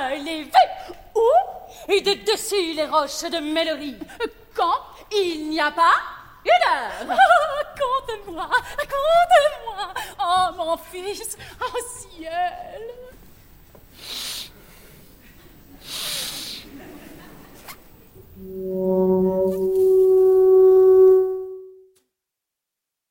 élevé, haut, et de dessus les roches de Mellerie. Quand il n'y a pas une heure. Conte-moi, conte-moi. Oh, mon fils, oh ciel.